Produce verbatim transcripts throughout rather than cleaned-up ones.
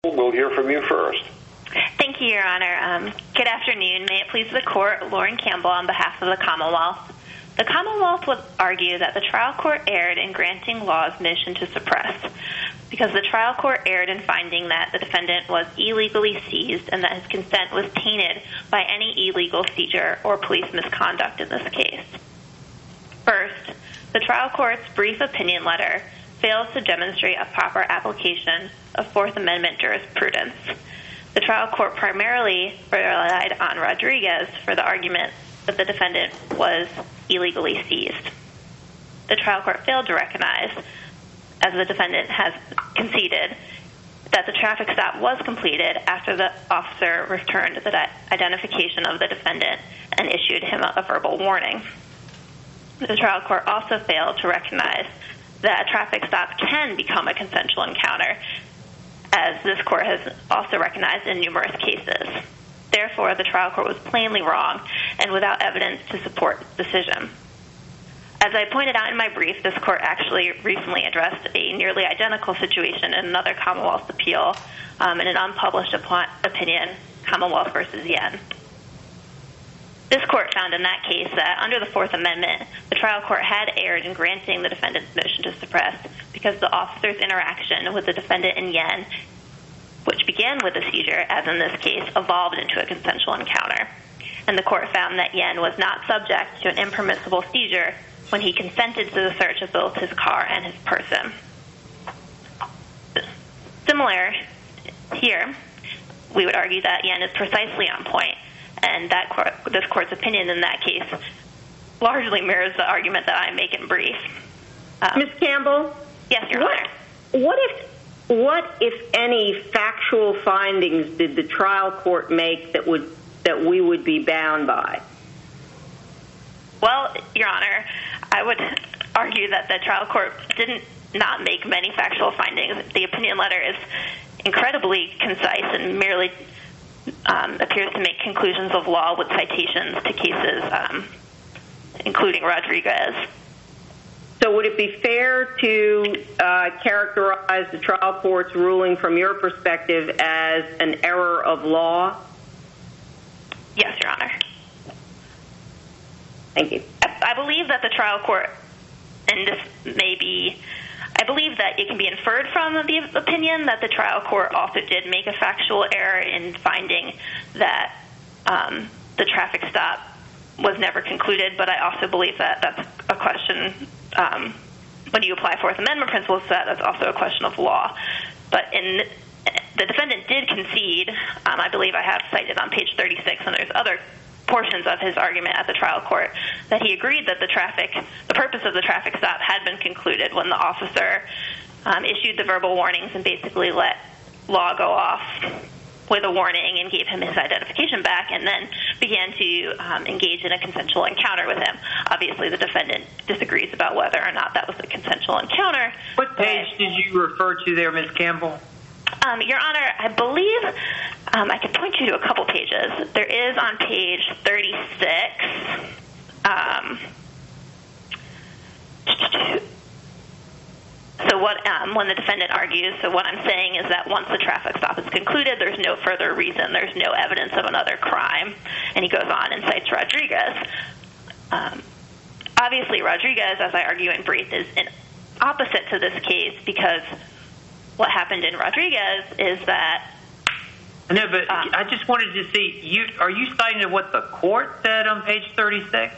We'll hear from you first. Thank you, Your Honor. Um, good afternoon. May it please the Court, Lauren Campbell on behalf of the Commonwealth. The Commonwealth would argue that the trial court erred in granting Law's motion to suppress because the trial court erred in finding that the defendant was illegally seized and that his consent was tainted by any illegal seizure or police misconduct in this case. First, the trial court's brief opinion letter fails to demonstrate a proper application of Fourth Amendment jurisprudence. The trial court primarily relied on Rodriguez for the argument that the defendant was illegally seized. The trial court failed to recognize, as the defendant has conceded, that the traffic stop was completed after the officer returned the identification of the defendant and issued him a verbal warning. The trial court also failed to recognize that a traffic stop can become a consensual encounter, as this court has also recognized in numerous cases. Therefore, the trial court was plainly wrong and without evidence to support its decision. As I pointed out in my brief, this court actually recently addressed a nearly identical situation in another Commonwealth appeal um, in an unpublished opinion, Commonwealth versus Yen. This court found in that case that under the Fourth Amendment, the trial court had erred in granting the defendant's motion to suppress because the officer's interaction with the defendant in Yen, which began with a seizure, as in this case, evolved into a consensual encounter. And the court found that Yen was not subject to an impermissible seizure when he consented to the search of both his car and his person. Similar here, we would argue that Yen is precisely on point, and that court, this court's opinion in that case largely mirrors the argument that I make in brief. Um, Miz Campbell? Yes, Your what, Honor. What if, what if any factual findings did the trial court make that would that we would be bound by? Well, Your Honor, I would argue that the trial court didn't not make many factual findings. The opinion letter is incredibly concise and merely um, appears to make conclusions of law with citations to cases, um, including Rodriguez. So would it be fair to uh, characterize the trial court's ruling from your perspective as an error of law? Yes, Your Honor. Thank you. I believe that the trial court, and this may be, I believe that it can be inferred from the opinion that the trial court also did make a factual error in finding that um, the traffic stop was never concluded, but I also believe that that's a question, um, when you apply Fourth Amendment principles, that that's also a question of law. But in the defendant did concede, um, I believe I have cited on page thirty-six, and there's other portions of his argument at the trial court, that he agreed that the traffic, the purpose of the traffic stop had been concluded when the officer um, issued the verbal warnings and basically let Law go off with a warning and gave him his identification back and then began to um, engage in a consensual encounter with him. Obviously, the defendant disagrees about whether or not that was a consensual encounter. What page did you refer to there, Miz Campbell? Um, Your Honor, I believe um, I can point you to a couple pages. There is on page thirty-six. Um, so what um, when the defendant argues, so what I'm saying is that once the traffic stop is concluded, there's no further reason, there's no evidence of another crime, and he goes on and cites Rodriguez. Um, obviously, Rodriguez, as I argue in brief, is an opposite to this case because what happened in Rodriguez is that... No, but um, I just wanted to see, you are you citing what the court said on page thirty-six?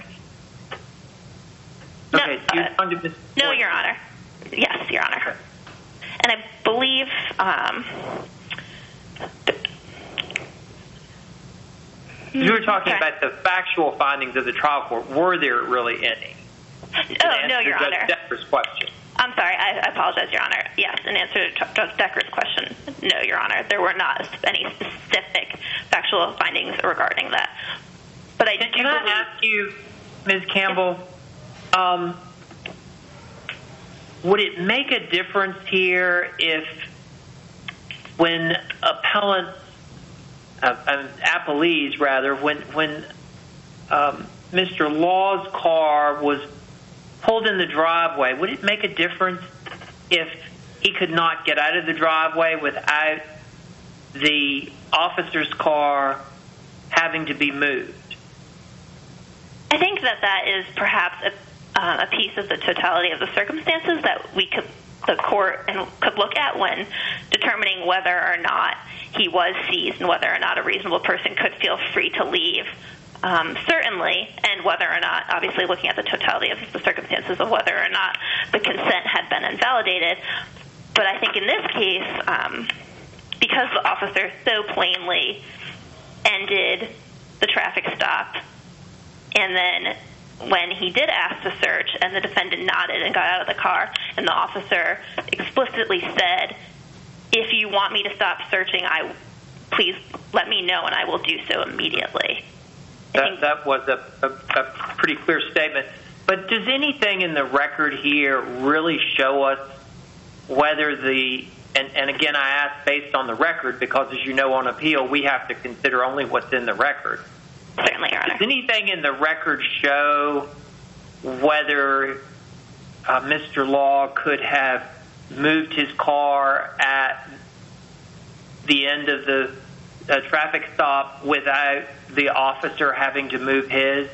No, okay, uh, you to no, Your Honor. Yes, Your Honor. And I believe... Um, you were talking okay. about the factual findings of the trial court. Were there really any? Oh, no, Your Honor. Decker's question. I'm sorry, I, I apologize, Your Honor. Yes, in answer to Judge Decker's question, no, Your Honor, there were not any specific factual findings regarding that. But I Can, do can I believe, ask you, Miz Campbell, um, would it make a difference here if when appellants, uh, uh, appellees rather, when, when um, Mister Law's car was pulled in the driveway, would it make a difference if he could not get out of the driveway without the officer's car having to be moved? I think that that is perhaps a, uh, a piece of the totality of the circumstances that we could, the court and could look at when determining whether or not he was seized and whether or not a reasonable person could feel free to leave. Um, certainly, and whether or not, obviously looking at the totality of the circumstances of whether or not the consent had been invalidated. But I think in this case, um, because the officer so plainly ended the traffic stop, and then when he did ask to search and the defendant nodded and got out of the car, and the officer explicitly said, if you want me to stop searching, I please let me know and I will do so immediately. That, that was a, a, a pretty clear statement. But does anything in the record here really show us whether the, and, and again I ask based on the record because as you know on appeal we have to consider only what's in the record. Certainly, Your Honor. Does anything in the record show whether uh, Mister Law could have moved his car at the end of the uh, traffic stop without the officer having to move his?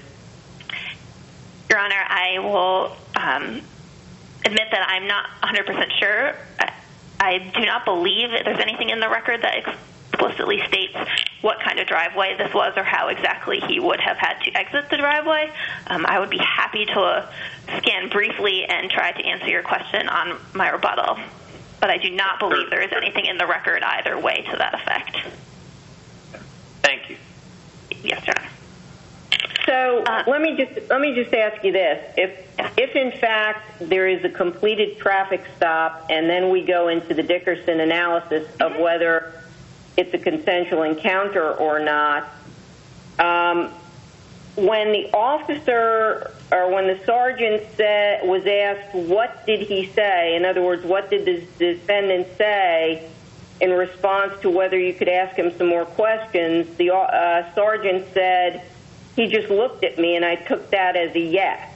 Your Honor, I will um, admit that I'm not one hundred percent sure. I, I do not believe that there's anything in the record that explicitly states what kind of driveway this was or how exactly he would have had to exit the driveway. Um, I would be happy to uh, scan briefly and try to answer your question on my rebuttal, but I do not believe there is anything in the record either way to that effect. Thank you. Yes, Your Honor. So uh, let me just let me just ask you this: if if in fact there is a completed traffic stop, and then we go into the Dickerson analysis of mm-hmm. whether it's a consensual encounter or not, um, when the officer or when the sergeant said was asked, what did he say? In other words, what did the defendant say in response to whether you could ask him some more questions? The uh, sergeant said, he just looked at me, and I took that as a yes.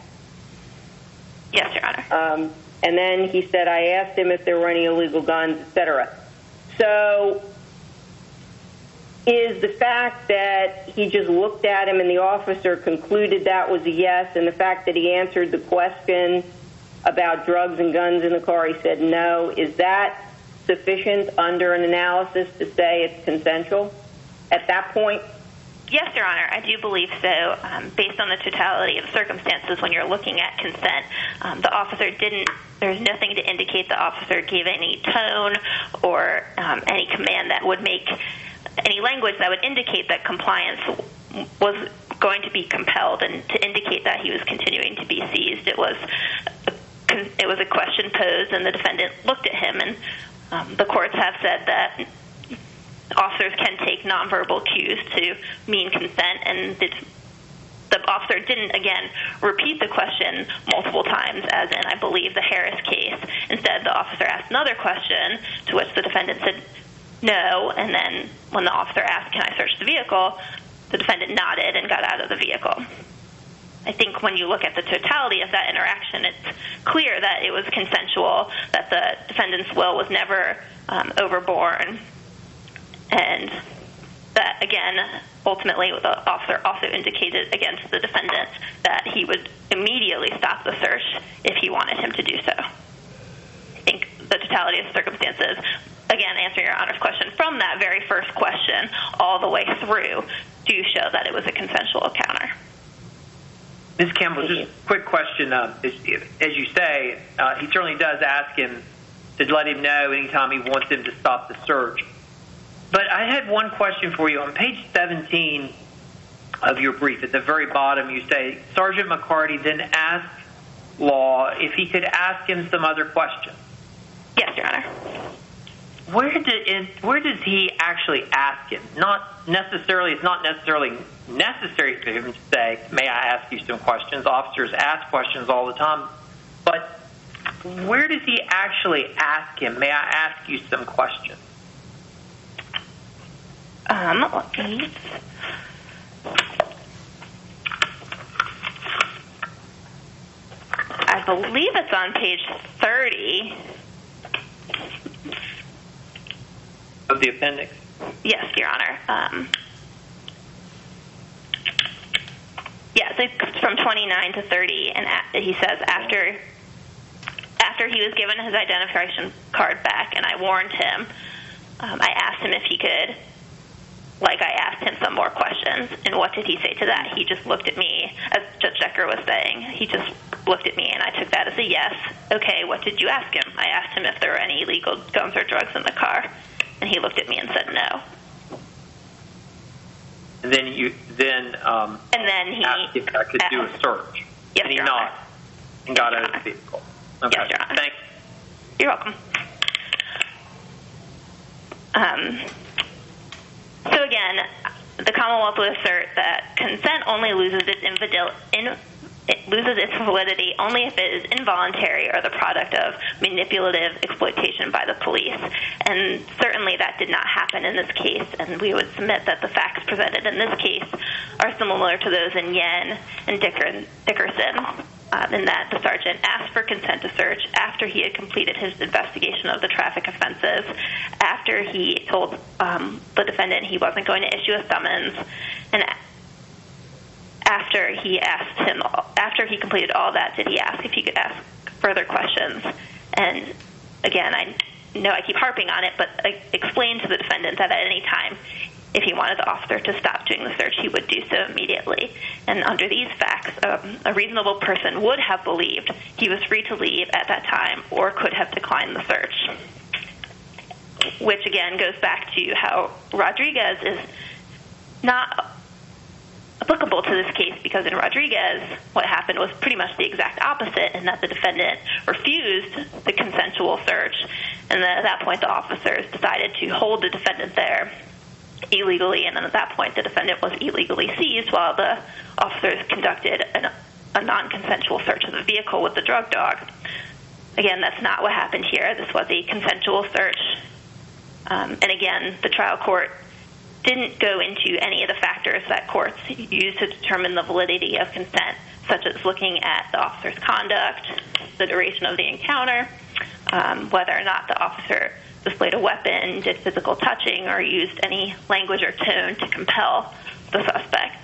Yes, Your Honor. Um, and then he said, I asked him if there were any illegal guns, et cetera. So is the fact that he just looked at him and the officer concluded that was a yes, and the fact that he answered the question about drugs and guns in the car, he said no, is that sufficient under an analysis to say it's consensual at that point? Yes, Your Honor, I do believe so. Um, based on the totality of circumstances when you're looking at consent, um, the officer didn't, there's nothing to indicate the officer gave any tone or um, any command that would make any language that would indicate that compliance was going to be compelled and to indicate that he was continuing to be seized. It was a, it was a question posed, and the defendant looked at him, and um, the courts have said that officers can take nonverbal cues to mean consent, and the, the officer didn't, again, repeat the question multiple times, as in, I believe, the Harris case. Instead, the officer asked another question, to which the defendant said no, and then when the officer asked, can I search the vehicle, the defendant nodded and got out of the vehicle. I think when you look at the totality of that interaction, it's clear that it was consensual, that the defendant's will was never um, overborne, and that, again, ultimately the officer also indicated against the defendant that he would immediately stop the search if he wanted him to do so. I think the totality of circumstances, again, answering Your Honor's question, from that very first question all the way through, do show that it was a consensual encounter. Miz Campbell, just a quick question. Uh, as, as you say, uh, he certainly does ask him to let him know anytime he wants him to stop the search. But I had one question for you. On page seventeen of your brief, at the very bottom, you say, Sergeant McCarty then asked Law if he could ask him some other questions. Yes, Your Honor. Where did where does he actually ask him? Not necessarily. It's not necessarily necessary for him to say, "May I ask you some questions?" Officers ask questions all the time, but where does he actually ask him? May I ask you some questions? Um, let me. I believe it's on page thirty. Of the appendix? Yes, Your Honor. Um, yes, it's from twenty-nine to thirty, and he says after after he was given his identification card back, and I warned him, um, I asked him if he could, like I asked him some more questions, and what did he say to that? He just looked at me, as Judge Decker was saying, he just looked at me, and I took that as a yes. Okay, what did you ask him? I asked him if there were any illegal guns or drugs in the car, and he looked at me and said no. And then you then um, and then he asked if I could asked, do a search. Yes, and he Your nodded Honor. and got out of the vehicle. Okay. Yes, Your Honor. Thanks. You're welcome. Um, so again, the Commonwealth would assert that consent only loses its infidel- in, it loses its validity only if it is involuntary or the product of manipulative exploitation by the police. And certainly that did not happen in this case, and we would submit that the facts presented in this case are similar to those in Yen and Dicker- Dickerson, uh, in that the sergeant asked for consent to search after he had completed his investigation of the traffic offenses, after he told um, the defendant he wasn't going to issue a summons, and after he asked him, after he completed all that, did he ask if he could ask further questions. And again, I know I keep harping on it, but I explained to the defendant that at any time, if he wanted the officer to stop doing the search, he would do so immediately. And under these facts, um, a reasonable person would have believed he was free to leave at that time or could have declined the search, which again goes back to how Rodriguez is not applicable to this case, because in Rodriguez, what happened was pretty much the exact opposite, in that the defendant refused the consensual search, and then at that point the officers decided to hold the defendant there illegally, and then at that point the defendant was illegally seized while the officers conducted an, a non-consensual search of the vehicle with the drug dog. Again, that's not what happened here. This was a consensual search. Um, and again, the trial court didn't go into any of the factors that courts use to determine the validity of consent, such as looking at the officer's conduct, the duration of the encounter, um, whether or not the officer displayed a weapon, did physical touching, or used any language or tone to compel the suspect.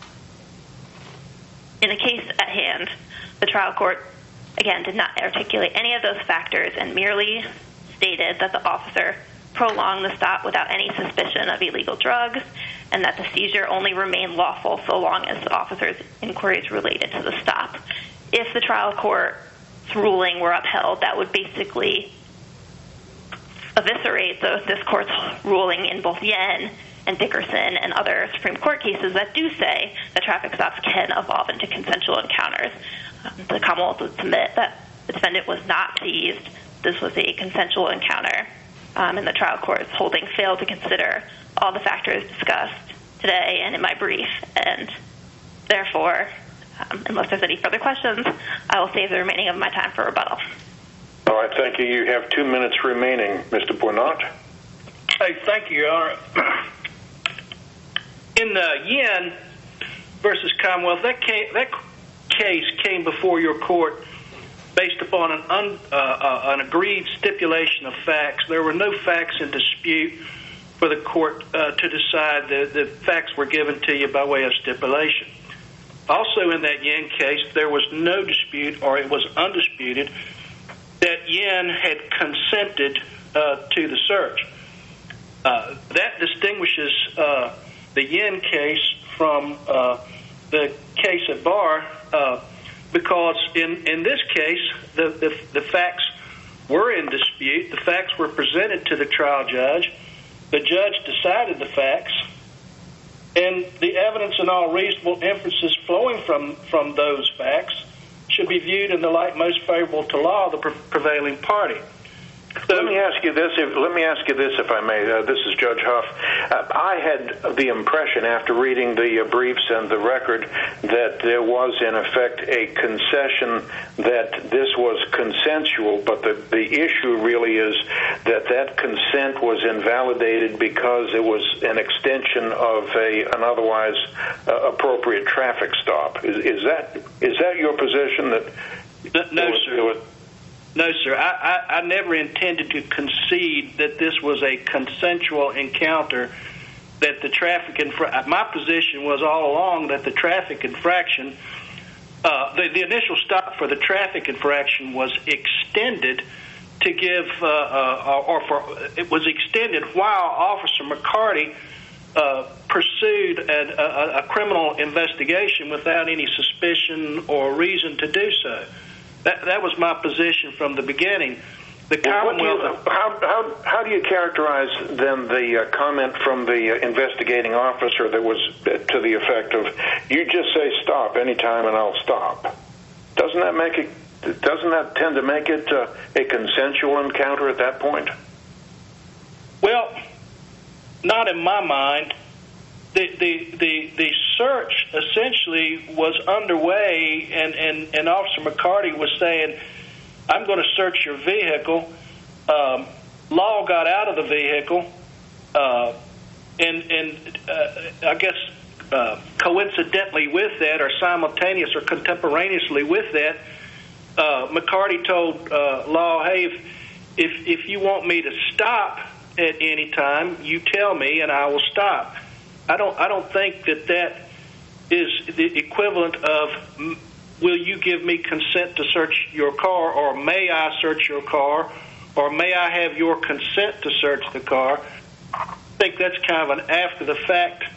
In the case at hand, the trial court, again, did not articulate any of those factors and merely stated that the officer prolonged the stop without any suspicion of illegal drugs, and that the seizure only remained lawful so long as the officer's inquiries related to the stop. If the trial court's ruling were upheld, that would basically eviscerate the, this court's ruling in both Yen and Dickerson and other Supreme Court cases that do say that traffic stops can evolve into consensual encounters. Um, the Commonwealth would submit that the defendant was not seized. This was a consensual encounter. Um, and the trial court's holding failed to consider all the factors discussed today and in my brief. And therefore, um, unless there's any further questions, I will save the remaining of my time for rebuttal. All right, thank you. You have two minutes remaining, Mister Bournat. Hey, thank you, Your Honor. In uh, Yen versus Commonwealth, that case, that case came before your court based upon an, un, uh, uh, an agreed stipulation of facts. There were no facts in dispute for the court uh, to decide. The, the facts were given to you by way of stipulation. Also in that Yen case, there was no dispute, or it was undisputed, that Yen had consented uh, to the search. Uh, that distinguishes uh, the Yen case from uh, the case at Barr, uh, because in, in this case, the, the, the facts were in dispute. The facts were presented to the trial judge. The judge decided the facts, and the evidence and all reasonable inferences flowing from, from those facts should be viewed in the light most favorable to law, the pre- prevailing party. So, let me ask you this. If, let me ask you this, if I may. Uh, this is Judge Huff. Uh, I had the impression, after reading the uh, briefs and the record, that there was in effect a concession that this was consensual, but the the issue really is that that consent was invalidated because it was an extension of a an otherwise uh, appropriate traffic stop. Is, is that is that your position? That no, no was, sir. No, sir. I, I, I never intended to concede that this was a consensual encounter, that the traffic infra- my position was all along that the traffic infraction, uh, the, the initial stop for the traffic infraction was extended to give, uh, uh, or for it was extended while Officer McCarty uh, pursued a, a, a criminal investigation without any suspicion or reason to do so. That, that was my position from the beginning. The well, Commonwealth. Do you, how, how, how do you characterize then the uh, comment from the uh, investigating officer that was to the effect of, "You just say stop anytime and I'll stop"? Doesn't that make it? Doesn't that tend to make it uh, a consensual encounter at that point? Well, not in my mind. The, the, the, the search essentially was underway, and, and, and Officer McCarty was saying, "I'm going to search your vehicle." Um, Law got out of the vehicle, uh, and, and uh, I guess uh, coincidentally with that, or simultaneous or contemporaneously with that, uh, McCarty told uh, Law, "Hey, if, if, if you want me to stop at any time, you tell me and I will stop." I don't. I don't think that that is the equivalent of, "Will you give me consent to search your car?" or "May I search your car?" or "May I have your consent to search the car?" I think that's kind of an after the fact.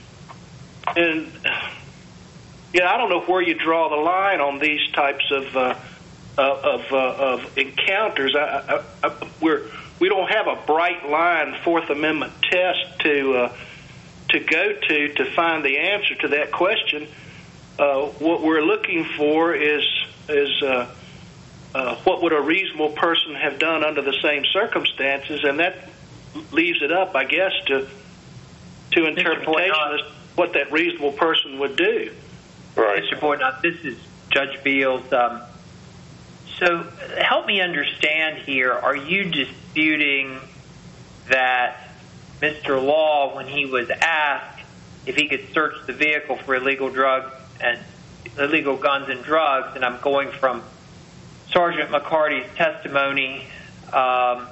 And yeah, I don't know where you draw the line on these types of uh, of uh, of encounters. I, I, I, we're we don't have a bright line Fourth Amendment test to. Uh, to go to to find the answer to that question. Uh, what we're looking for is is uh, uh, what would a reasonable person have done under the same circumstances, and that leaves it up, I guess, to to interpretation as to what that reasonable person would do. Right. Mister Boydnott, this is Judge Beals. Um, so help me understand here. Are you disputing that Mister Law, when he was asked if he could search the vehicle for illegal drugs and illegal guns and drugs, and I'm going from Sergeant McCarty's testimony um,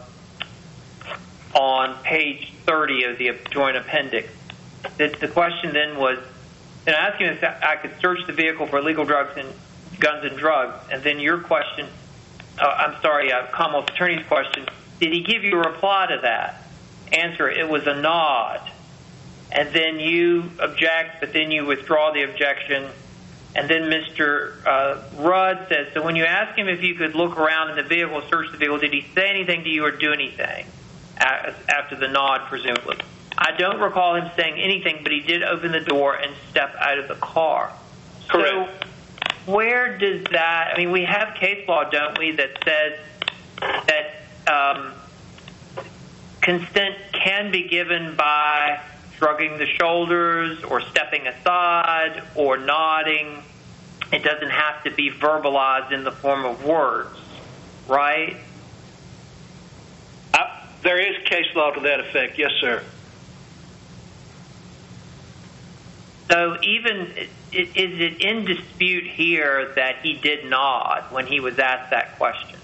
on page thirty of the joint appendix, that the question then was, and I asked him if I could search the vehicle for illegal drugs and guns and drugs, and then your question, uh, I'm sorry, uh, Commonwealth Attorney's question, did he give you a reply to that? Answer, it was a nod. And then you object, but then you withdraw the objection. And then Mister Uh, Rudd says, so when you ask him if you could look around in the vehicle, search the vehicle, did he say anything to you or do anything after the nod, presumably? I don't recall him saying anything, but he did open the door and step out of the car. Correct. So where does that, I mean, we have case law, don't we, that says that um, consent can be given by shrugging the shoulders or stepping aside or nodding. It doesn't have to be verbalized in the form of words, right? Uh, there is case law to that effect, yes, sir. So even, is it in dispute here that he did nod when he was asked that question?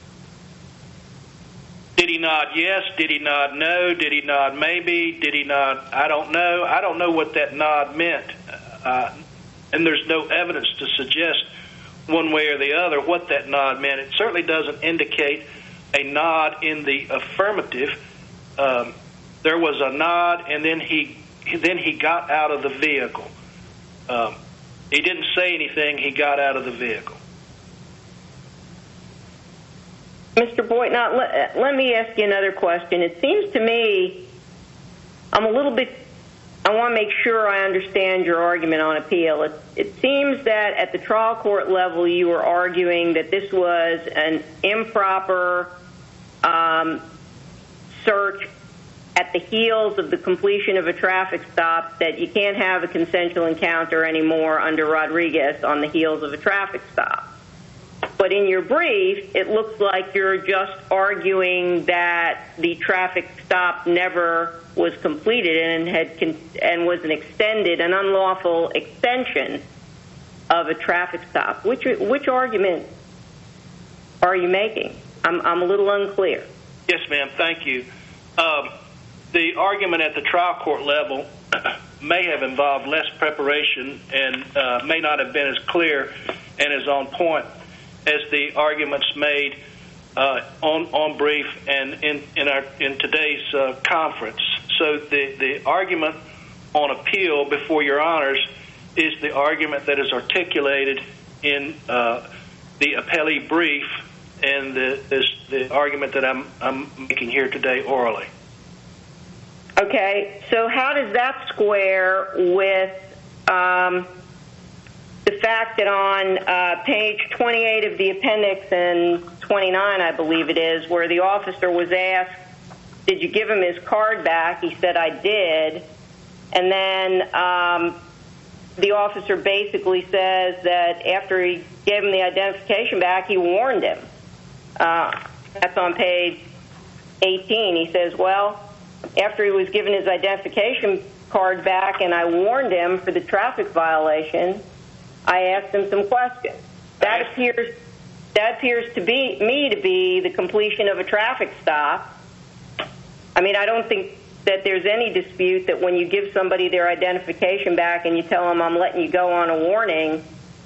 Did he nod yes? Did he nod no? Did he nod maybe? Did he nod I don't know? I don't know what that nod meant. Uh, and there's no evidence to suggest one way or the other what that nod meant. It certainly doesn't indicate a nod in the affirmative. Um, there was a nod, and then he then he got out of the vehicle. Um, he didn't say anything. He got out of the vehicle. Mister Boydnott, let, let me ask you another question. It seems to me, I'm a little bit, I want to make sure I understand your argument on appeal. It, it seems that at the trial court level you were arguing that this was an improper um, search at the heels of the completion of a traffic stop, that you can't have a consensual encounter anymore under Rodriguez on the heels of a traffic stop. But in your brief, it looks like you're just arguing that the traffic stop never was completed and had con- and was an extended, an unlawful extension of a traffic stop. Which which argument are you making? I'm, I'm a little unclear. Yes, ma'am. Thank you. Um, the argument at the trial court level may have involved less preparation and uh, may not have been as clear and as on point as the arguments made uh, on on brief and in in our in today's uh, conference. So the the argument on appeal before your honors is the argument that is articulated in uh, the appellee brief and the this, the argument that I'm I'm making here today orally. Okay, so how does that square with um, the fact that on uh, page twenty-eight of the appendix and twenty-nine, I believe it is, where the officer was asked, did you give him his card back? He said, I did. And then um, the officer basically says that after he gave him the identification back, he warned him. Uh, that's on page eighteen. He says, well, after he was given his identification card back and I warned him for the traffic violation, I asked him some questions. That appears that appears to be me to be the completion of a traffic stop. I mean, I don't think that there's any dispute that when you give somebody their identification back and you tell them I'm letting you go on a warning,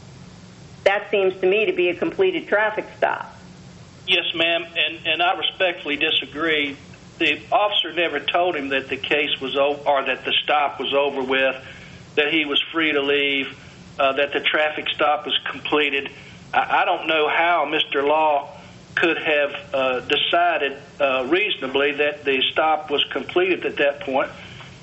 that seems to me to be a completed traffic stop. Yes, ma'am, and, and I respectfully disagree. The officer never told him that the case was over, or that the stop was over with, that he was free to leave, uh, that the traffic stop was completed. I, I don't know how Mister Law could have uh, decided uh, reasonably that the stop was completed at that point.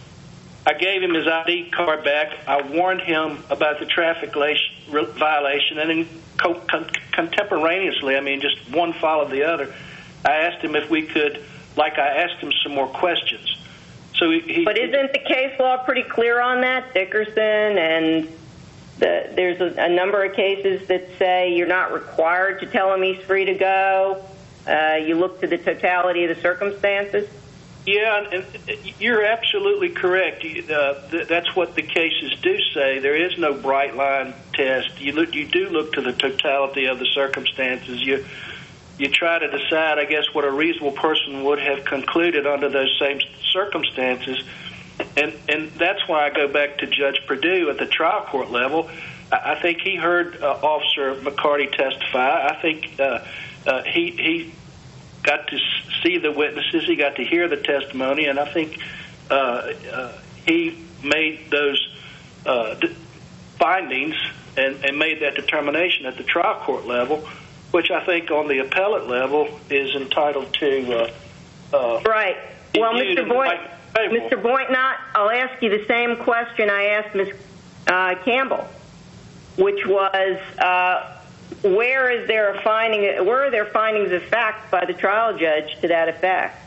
I gave him his I D card back. I warned him about the traffic violation, and then co- con- contemporaneously, I mean, just one followed the other, I asked him if we could, like I asked him some more questions. So he, he, but isn't the case law pretty clear on that? Dickerson and the, there's a, a number of cases that say you're not required to tell him he's free to go. Uh, you look to the totality of the circumstances. Yeah, and, and you're absolutely correct. Uh, th- that's what the cases do say. There is no bright line test. You look, you do look to the totality of the circumstances. You you try to decide, I guess, what a reasonable person would have concluded under those same circumstances. And and that's why I go back to Judge Perdue at the trial court level. I, I think he heard uh, Officer McCarty testify. I think uh, uh, he he got to see the witnesses. He got to hear the testimony, and I think uh, uh, he made those uh, d- findings and, and made that determination at the trial court level, which I think on the appellate level is entitled to. Uh, uh, right. Well, Mister Boyd, Mister Boynton, I'll ask you the same question I asked Miz Uh, Campbell, which was, uh, where is there a finding? Where are there findings of fact by the trial judge to that effect?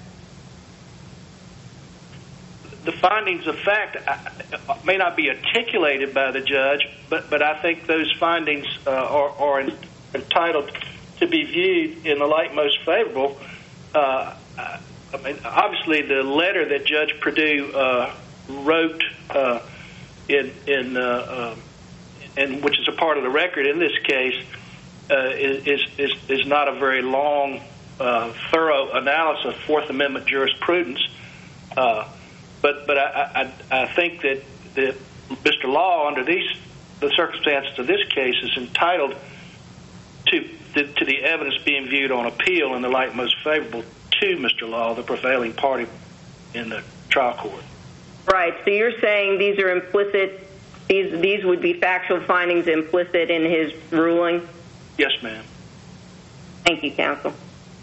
The findings of fact may not be articulated by the judge, but but I think those findings uh, are, are entitled to be viewed in the light most favorable. Uh, I mean, obviously, the letter that Judge Perdue uh, wrote uh, in in uh, um, and which is a part of the record in this case uh, is is is not a very long, uh, thorough analysis of Fourth Amendment jurisprudence. Uh, but but I, I I think that that Mister Law, under these the circumstances of this case, is entitled to the, to the evidence being viewed on appeal in the light most favorable to Mister Law, the prevailing party in the trial court. Right. So you're saying these are implicit. These these would be factual findings implicit in his ruling? Yes, ma'am. Thank you, counsel.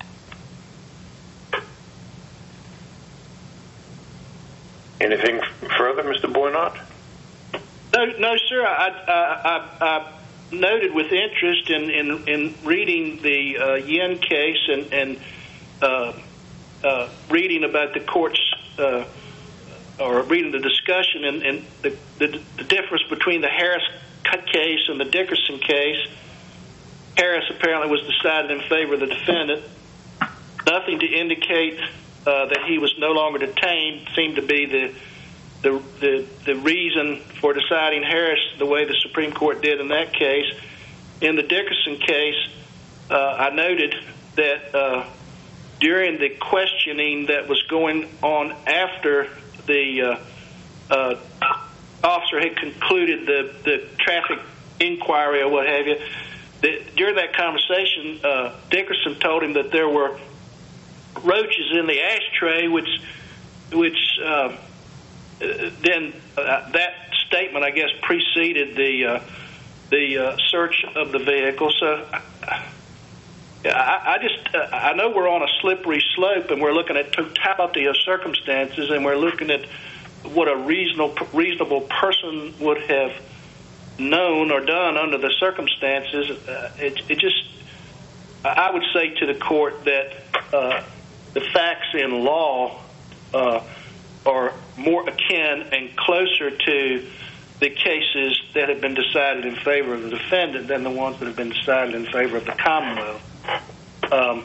Anything further, Mister Boynott? No, no, sir. I, I, I, I noted with interest in, in, in reading the uh, Yin case and, and uh, uh, reading about the court's uh, or reading the discussion and, and the, the, the difference between the Harris case and the Dickerson case. Harris apparently was decided in favor of the defendant. Nothing to indicate uh, that he was no longer detained seemed to be the, the the the reason for deciding Harris the way the Supreme Court did in that case. In the Dickerson case, uh, I noted that uh, during the questioning that was going on after the uh, uh, officer had concluded the, the traffic inquiry or what have you, that during that conversation, uh, Dickerson told him that there were roaches in the ashtray, which, which uh, then uh, that statement, I guess, preceded the uh, the uh, search of the vehicle. So I, I just uh, I know we're on a slippery slope, and we're looking at totality of circumstances, and we're looking at what a reasonable reasonable person would have known or done under the circumstances. Uh, it, it just I would say to the court that uh, the facts in law uh, are more akin and closer to the cases that have been decided in favor of the defendant than the ones that have been decided in favor of the Commonwealth. Um,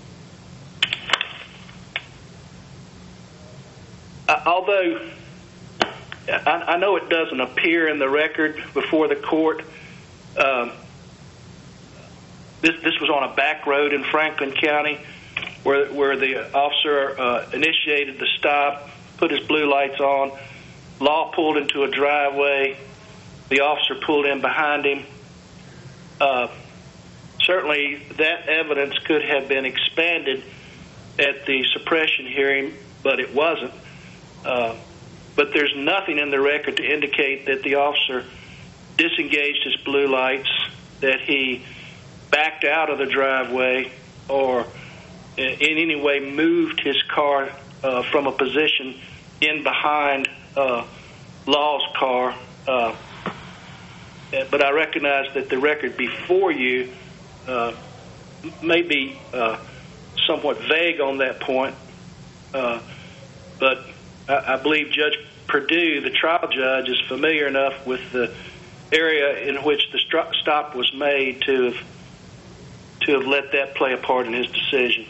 although I, I know it doesn't appear in the record before the court, um, this, this was on a back road in Franklin County where, where the officer uh, initiated the stop, put his blue lights on. Law pulled into a driveway. The officer pulled in behind him. Uh, certainly, that evidence could have been expanded at the suppression hearing, but it wasn't. Uh, but there's nothing in the record to indicate that the officer disengaged his blue lights, that he backed out of the driveway, or in any way moved his car uh, from a position in behind uh, Law's car. Uh, but I recognize that the record before you uh, may be uh, somewhat vague on that point. Uh, but I, I believe Judge Perdue, the trial judge, is familiar enough with the area in which the stop was made to have, to have let that play a part in his decision.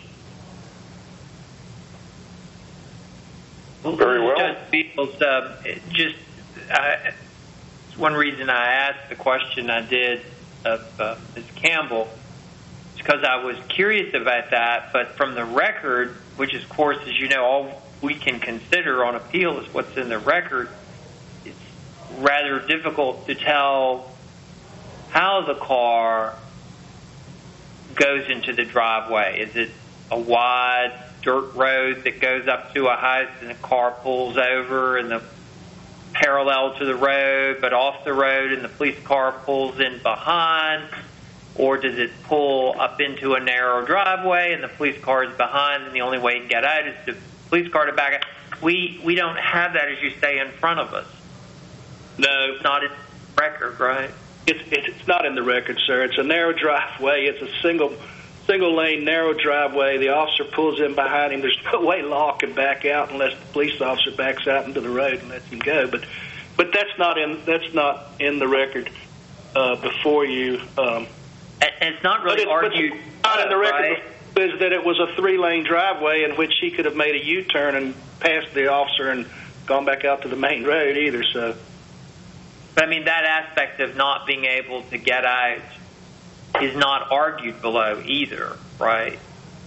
Very well. Judge Beals, uh, just uh, one reason I asked the question I did of uh, Miz Campbell is because I was curious about that. But from the record, which is, of course, as you know, all we can consider on appeal is what's in the record, it's rather difficult to tell how the car goes into the driveway. Is it a wide dirt road that goes up to a house and the car pulls over and the parallel to the road but off the road and the police car pulls in behind? Or does it pull up into a narrow driveway and the police car is behind and the only way you can get out is the police car to back up? We we don't have that, as you say, in front of us. No. It's not in the record, right? It's, it's not in the record, sir. It's a narrow driveway. It's a single single lane narrow driveway. The officer pulls in behind him. There's no way Law can back out unless the police officer backs out into the road and lets him go. But but that's not in that's not in the record uh, before you. Um, and it's not really but argued. But not in the record right? is that it was a three lane driveway in which he could have made a U-turn and passed the officer and gone back out to the main road either. So. But I mean, that aspect of not being able to get out is not argued below either, right?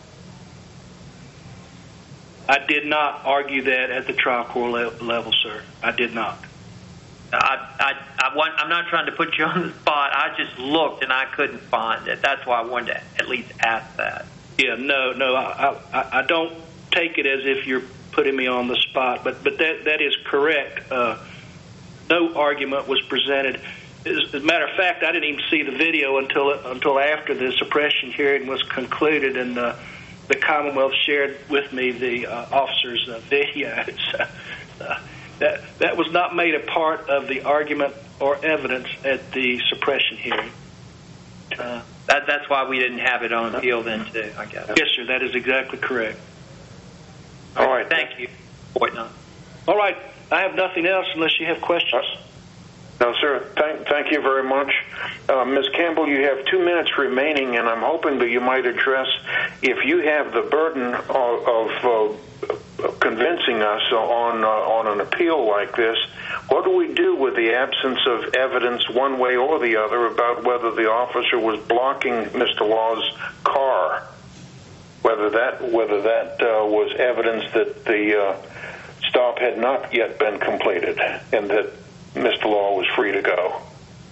I did not argue that at the trial court le- level, sir. I did not. I, I, I want, I'm not trying to put you on the spot. I just looked and I couldn't find it. That's why I wanted to at least ask that. Yeah, no, no, I, I, I don't take it as if you're putting me on the spot, but but that that is correct. Uh, no argument was presented. As a matter of fact, I didn't even see the video until until after the suppression hearing was concluded, and uh, the Commonwealth shared with me the uh, officer's uh, videos. uh, that that was not made a part of the argument or evidence at the suppression hearing. Uh, that that's why we didn't have it on appeal then, too, I guess. Yes, sir. That is exactly correct. All right. Thank you. All right. I have nothing else unless you have questions. No, sir. Thank, thank you very much. Uh, Miz Campbell, you have two minutes remaining, and I'm hoping that you might address if you have the burden of, of uh, convincing us on uh, on an appeal like this. What do we do with the absence of evidence one way or the other about whether the officer was blocking Mister Law's car? Whether that whether that uh, was evidence that the uh, stop had not yet been completed and that Mister Law was free to go.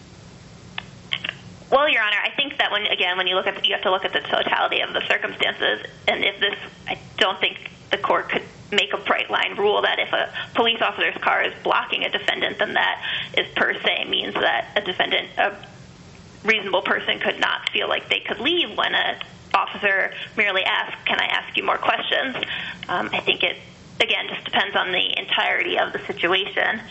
Well, Your Honor, I think that when again, when you look at, you have to look at the totality of the circumstances, and if this, I don't think the court could make a bright line rule that if a police officer's car is blocking a defendant, then that is per se means that a defendant, a reasonable person, could not feel like they could leave when a officer merely asks, "Can I ask you more questions?" Um, I think it again just depends on the entirety of the situation.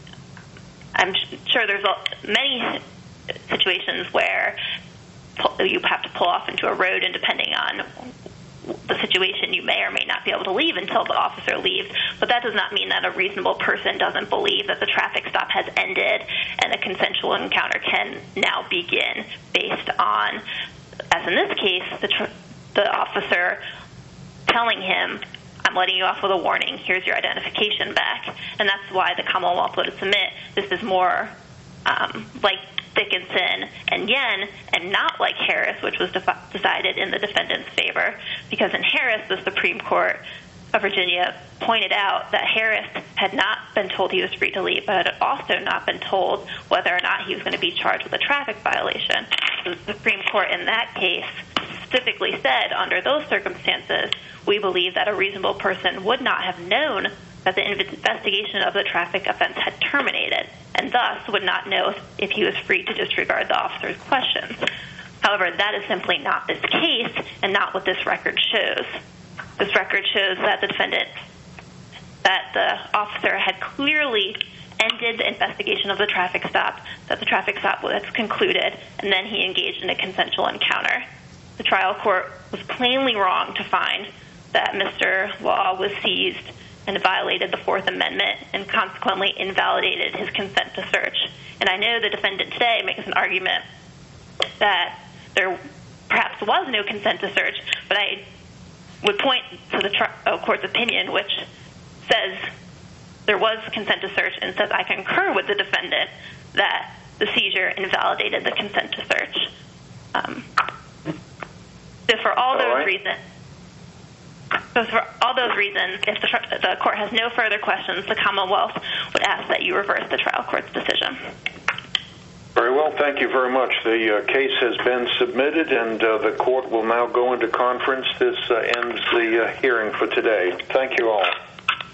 I'm sure there's many situations where you have to pull off into a road, and depending on the situation, you may or may not be able to leave until the officer leaves. But that does not mean that a reasonable person doesn't believe that the traffic stop has ended and a consensual encounter can now begin based on, as in this case, the, tr- the officer telling him, "I'm letting you off with a warning. Here's your identification back." And that's why the Commonwealth would submit this is more um, like Dickinson and Yen, and not like Harris, which was defi- decided in the defendant's favor, because in Harris, the Supreme Court of Virginia pointed out that Harris had not been told he was free to leave, but had also not been told whether or not he was going to be charged with a traffic violation. The Supreme Court in that case specifically said, under those circumstances, we believe that a reasonable person would not have known that the investigation of the traffic offense had terminated, and thus would not know if he was free to disregard the officer's questions. However, that is simply not this case, and not what this record shows. This record shows that the defendant, that the officer had clearly ended the investigation of the traffic stop, that the traffic stop was concluded, and then he engaged in a consensual encounter. The trial court was plainly wrong to find that Mister Law was seized and violated the Fourth Amendment and consequently invalidated his consent to search. And I know the defendant today makes an argument that there perhaps was no consent to search, but I would point to the tri- uh, court's opinion, which says there was consent to search, and says I concur with the defendant that the seizure invalidated the consent to search. Um, so for all those all right. reasons, So for all those reasons, if the, tr- the court has no further questions, the Commonwealth would ask that you reverse the trial court's decision. Very well. Thank you very much. The uh, case has been submitted, and uh, the court will now go into conference. This uh, ends the uh, hearing for today. Thank you all.